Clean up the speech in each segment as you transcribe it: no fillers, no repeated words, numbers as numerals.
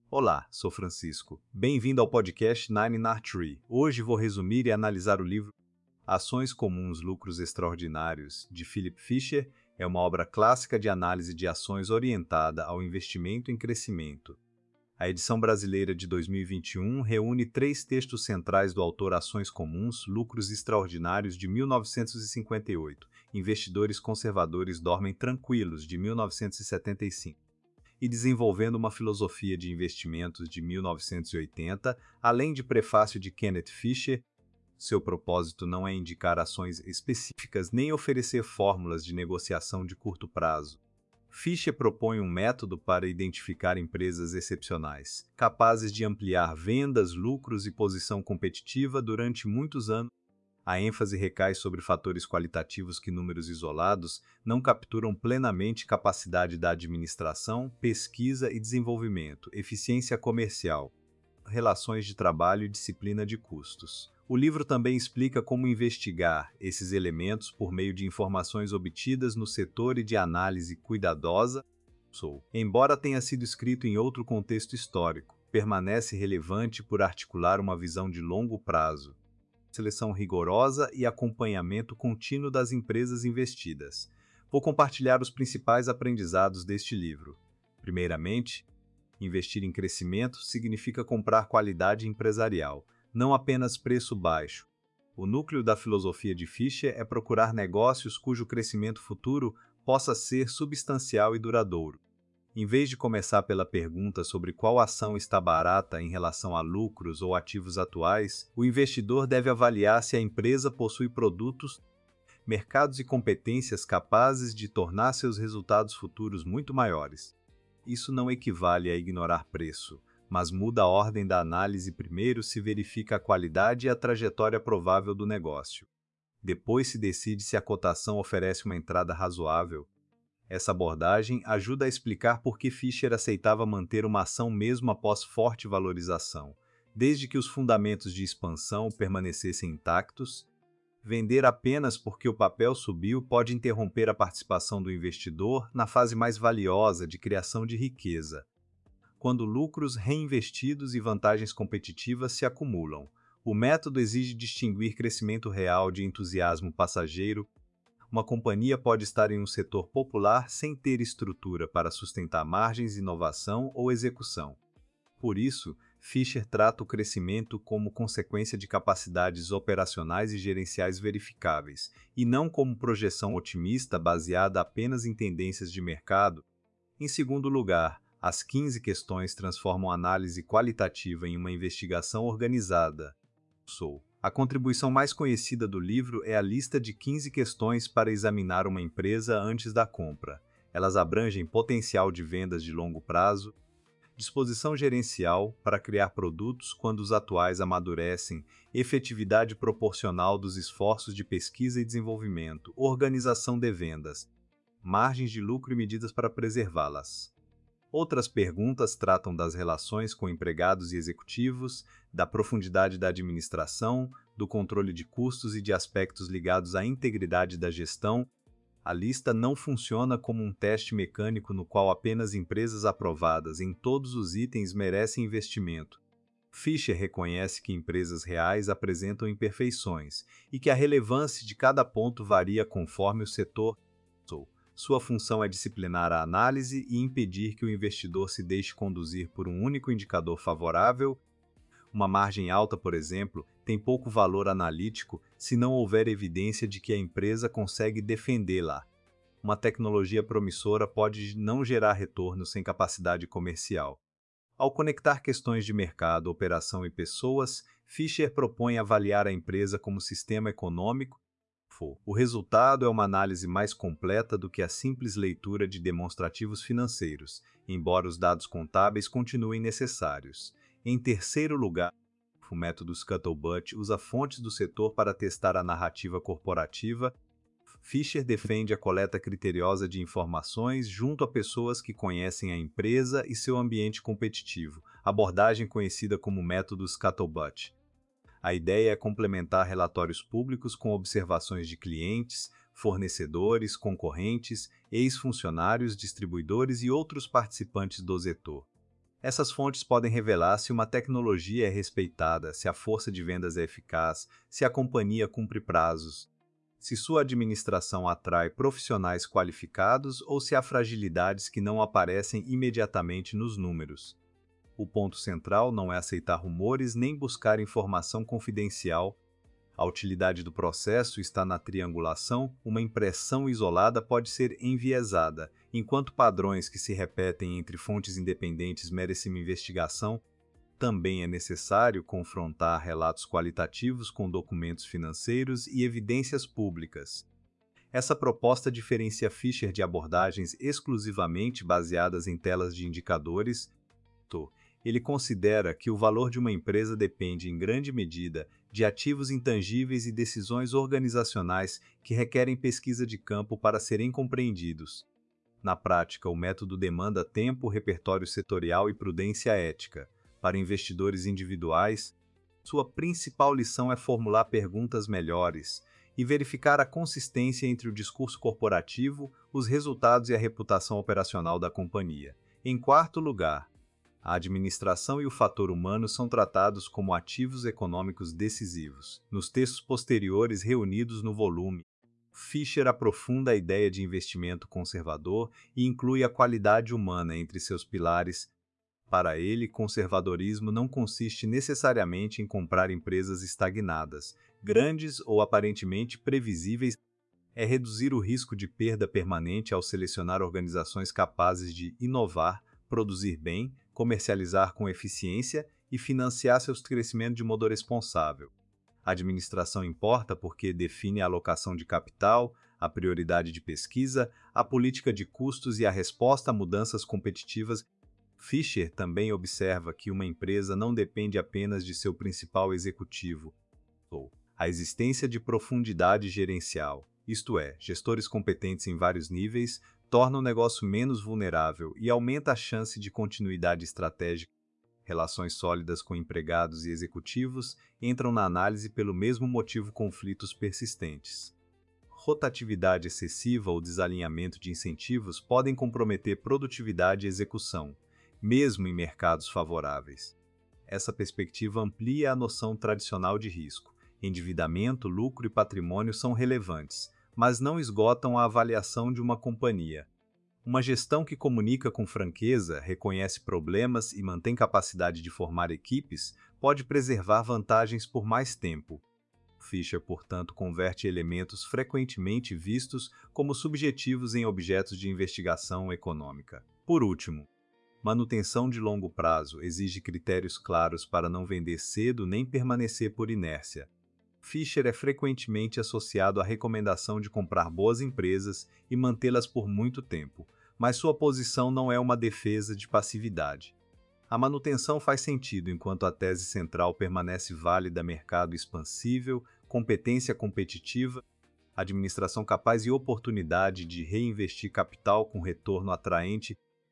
Olá, sou Francisco. Bem-vindo ao podcast Nine Nar Tree. Hoje vou resumir e analisar o livro Ações Comuns, Lucros Extraordinários, de Philip Fisher. É uma obra clássica de análise de ações orientada ao investimento em crescimento. A edição brasileira de 2021 reúne três textos centrais do autor: Ações Comuns, Lucros Extraordinários, de 1958, Investidores Conservadores Dormem Tranquilos, de 1975, e Desenvolvendo uma Filosofia de Investimentos, de 1980, além de prefácio de Kenneth Fisher. Seu propósito não é indicar ações específicas nem oferecer fórmulas de negociação de curto prazo. Fisher propõe um método para identificar empresas excepcionais, capazes de ampliar vendas, lucros e posição competitiva durante muitos anos. A ênfase recai sobre fatores qualitativos que números isolados não capturam plenamente: capacidade da administração, pesquisa e desenvolvimento, eficiência comercial, relações de trabalho e disciplina de custos. O livro também explica como investigar esses elementos por meio de informações obtidas no setor e de análise cuidadosa. Embora tenha sido escrito em outro contexto histórico, permanece relevante por articular uma visão de longo prazo, seleção rigorosa e acompanhamento contínuo das empresas investidas. Vou compartilhar os principais aprendizados deste livro. Primeiramente, investir em crescimento significa comprar qualidade empresarial, não apenas preço baixo. O núcleo da filosofia de Fisher é procurar negócios cujo crescimento futuro possa ser substancial e duradouro. Em vez de começar pela pergunta sobre qual ação está barata em relação a lucros ou ativos atuais, o investidor deve avaliar se a empresa possui produtos, mercados e competências capazes de tornar seus resultados futuros muito maiores. Isso não equivale a ignorar preço, mas muda a ordem da análise. Primeiro se verifica a qualidade e a trajetória provável do negócio. Depois se decide se a cotação oferece uma entrada razoável. Essa abordagem ajuda a explicar por que Fisher aceitava manter uma ação mesmo após forte valorização, desde que os fundamentos de expansão permanecessem intactos. Vender apenas porque o papel subiu pode interromper a participação do investidor na fase mais valiosa de criação de riqueza, quando lucros reinvestidos e vantagens competitivas se acumulam. O método exige distinguir crescimento real de entusiasmo passageiro. Uma companhia pode estar em um setor popular sem ter estrutura para sustentar margens, inovação ou execução. Por isso, Fisher trata o crescimento como consequência de capacidades operacionais e gerenciais verificáveis, e não como projeção otimista baseada apenas em tendências de mercado. Em segundo lugar, as 15 questões transformam a análise qualitativa em uma investigação organizada. A contribuição mais conhecida do livro é a lista de 15 questões para examinar uma empresa antes da compra. Elas abrangem potencial de vendas de longo prazo, disposição gerencial para criar produtos quando os atuais amadurecem, efetividade proporcional dos esforços de pesquisa e desenvolvimento, organização de vendas, margens de lucro e medidas para preservá-las. Outras perguntas tratam das relações com empregados e executivos, da profundidade da administração, do controle de custos e de aspectos ligados à integridade da gestão. A lista não funciona como um teste mecânico no qual apenas empresas aprovadas em todos os itens merecem investimento. Fisher reconhece que empresas reais apresentam imperfeições e que a relevância de cada ponto varia conforme o setor. Sua função é disciplinar a análise e impedir que o investidor se deixe conduzir por um único indicador favorável. Uma margem alta, por exemplo, tem pouco valor analítico se não houver evidência de que a empresa consegue defendê-la. Uma tecnologia promissora pode não gerar retorno sem capacidade comercial. Ao conectar questões de mercado, operação e pessoas, Fisher propõe avaliar a empresa como sistema econômico. O resultado é uma análise mais completa do que a simples leitura de demonstrativos financeiros, embora os dados contábeis continuem necessários. Em terceiro lugar, o método Scuttlebutt usa fontes do setor para testar a narrativa corporativa. Fisher defende a coleta criteriosa de informações junto a pessoas que conhecem a empresa e seu ambiente competitivo, abordagem conhecida como método Scuttlebutt. A ideia é complementar relatórios públicos com observações de clientes, fornecedores, concorrentes, ex-funcionários, distribuidores e outros participantes do setor. Essas fontes podem revelar se uma tecnologia é respeitada, se a força de vendas é eficaz, se a companhia cumpre prazos, se sua administração atrai profissionais qualificados ou se há fragilidades que não aparecem imediatamente nos números. O ponto central não é aceitar rumores nem buscar informação confidencial. A utilidade do processo está na triangulação. Uma impressão isolada pode ser enviesada, enquanto padrões que se repetem entre fontes independentes merecem uma investigação. Também é necessário confrontar relatos qualitativos com documentos financeiros e evidências públicas. Essa proposta diferencia Fisher de abordagens exclusivamente baseadas em telas de indicadores. Ele considera que o valor de uma empresa depende, em grande medida, de ativos intangíveis e decisões organizacionais que requerem pesquisa de campo para serem compreendidos. Na prática, o método demanda tempo, repertório setorial e prudência ética. Para investidores individuais, sua principal lição é formular perguntas melhores e verificar a consistência entre o discurso corporativo, os resultados e a reputação operacional da companhia. Em quarto lugar, a administração e o fator humano são tratados como ativos econômicos decisivos. Nos textos posteriores reunidos no volume, Fisher aprofunda a ideia de investimento conservador e inclui a qualidade humana entre seus pilares. Para ele, conservadorismo não consiste necessariamente em comprar empresas estagnadas, grandes ou aparentemente previsíveis. É reduzir o risco de perda permanente ao selecionar organizações capazes de inovar, produzir bem, comercializar com eficiência e financiar seus crescimentos de modo responsável. A administração importa porque define a alocação de capital, a prioridade de pesquisa, a política de custos e a resposta a mudanças competitivas. Fisher também observa que uma empresa não depende apenas de seu principal executivo, ou a existência de profundidade gerencial, isto é, gestores competentes em vários níveis, torna o negócio menos vulnerável e aumenta a chance de continuidade estratégica. Relações sólidas com empregados e executivos entram na análise pelo mesmo motivo conflitos persistentes. Rotatividade excessiva ou desalinhamento de incentivos podem comprometer produtividade e execução, mesmo em mercados favoráveis. Essa perspectiva amplia a noção tradicional de risco. Endividamento, lucro e patrimônio são relevantes, mas não esgotam a avaliação de uma companhia. Uma gestão que comunica com franqueza, reconhece problemas e mantém capacidade de formar equipes pode preservar vantagens por mais tempo. Fisher, portanto, converte elementos frequentemente vistos como subjetivos em objetos de investigação econômica. Por último, manutenção de longo prazo exige critérios claros para não vender cedo nem permanecer por inércia. Fisher é frequentemente associado à recomendação de comprar boas empresas e mantê-las por muito tempo, mas sua posição não é uma defesa de passividade. A manutenção faz sentido enquanto a tese central permanece válida: mercado expansível, competência competitiva, administração capaz e oportunidade de reinvestir capital com retorno atraente.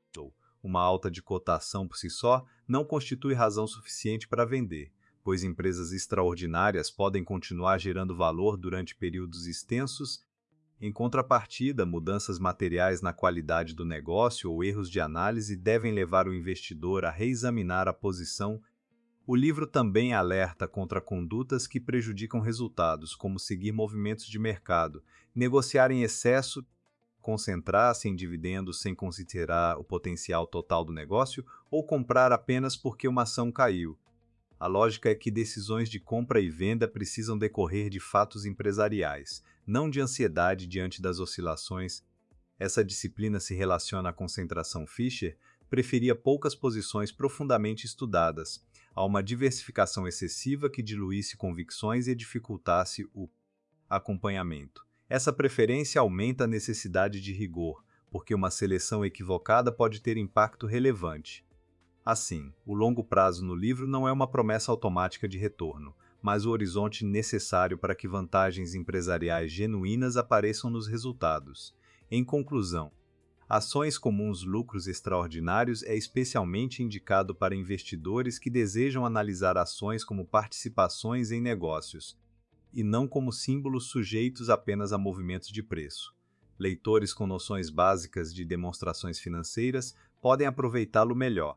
Uma alta de cotação por si só não constitui razão suficiente para vender, pois empresas extraordinárias podem continuar gerando valor durante períodos extensos. Em contrapartida, mudanças materiais na qualidade do negócio ou erros de análise devem levar o investidor a reexaminar a posição. O livro também alerta contra condutas que prejudicam resultados, como seguir movimentos de mercado, negociar em excesso, concentrar-se em dividendos sem considerar o potencial total do negócio ou comprar apenas porque uma ação caiu. A lógica é que decisões de compra e venda precisam decorrer de fatos empresariais, não de ansiedade diante das oscilações. Essa disciplina se relaciona à concentração. Fisher preferia poucas posições profundamente estudadas, a uma diversificação excessiva que diluísse convicções e dificultasse o acompanhamento. Essa preferência aumenta a necessidade de rigor, porque uma seleção equivocada pode ter impacto relevante. Assim, o longo prazo no livro não é uma promessa automática de retorno, mas o horizonte necessário para que vantagens empresariais genuínas apareçam nos resultados. Em conclusão, ações comuns lucros extraordinários é especialmente indicado para investidores que desejam analisar ações como participações em negócios, e não como símbolos sujeitos apenas a movimentos de preço. Leitores com noções básicas de demonstrações financeiras podem aproveitá-lo melhor.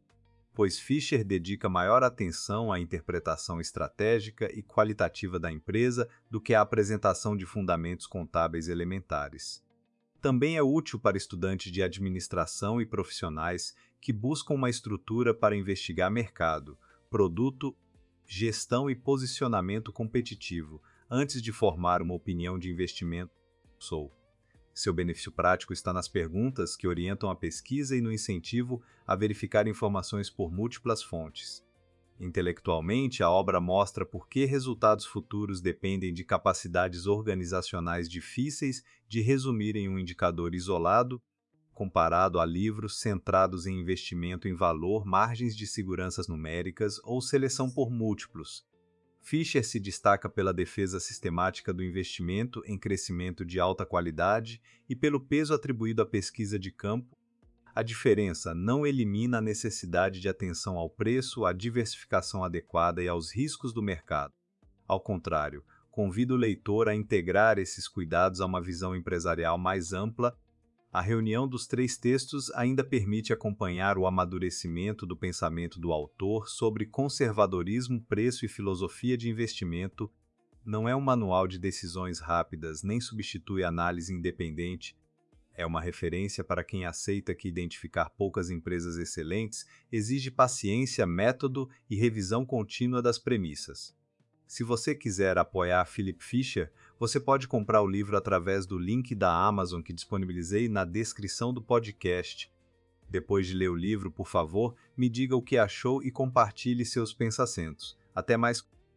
pois Fisher dedica maior atenção à interpretação estratégica e qualitativa da empresa do que à apresentação de fundamentos contábeis elementares. Também é útil para estudantes de administração e profissionais que buscam uma estrutura para investigar mercado, produto, gestão e posicionamento competitivo, antes de formar uma opinião de investimento. Seu benefício prático está nas perguntas que orientam a pesquisa e no incentivo a verificar informações por múltiplas fontes. Intelectualmente, a obra mostra por que resultados futuros dependem de capacidades organizacionais difíceis de resumirem um indicador isolado, comparado a livros centrados em investimento em valor, margens de segurança numéricas ou seleção por múltiplos. Fisher se destaca pela defesa sistemática do investimento em crescimento de alta qualidade e pelo peso atribuído à pesquisa de campo. A diferença não elimina a necessidade de atenção ao preço, à diversificação adequada e aos riscos do mercado. Ao contrário, convida o leitor a integrar esses cuidados a uma visão empresarial mais ampla. A reunião dos 3 textos ainda permite acompanhar o amadurecimento do pensamento do autor sobre conservadorismo, preço e filosofia de investimento. Não é um manual de decisões rápidas, nem substitui análise independente. É uma referência para quem aceita que identificar poucas empresas excelentes exige paciência, método e revisão contínua das premissas. Se você quiser apoiar Philip Fisher, você pode comprar o livro através do link da Amazon que disponibilizei na descrição do podcast. Depois de ler o livro, por favor, me diga o que achou e compartilhe seus pensamentos. Até mais!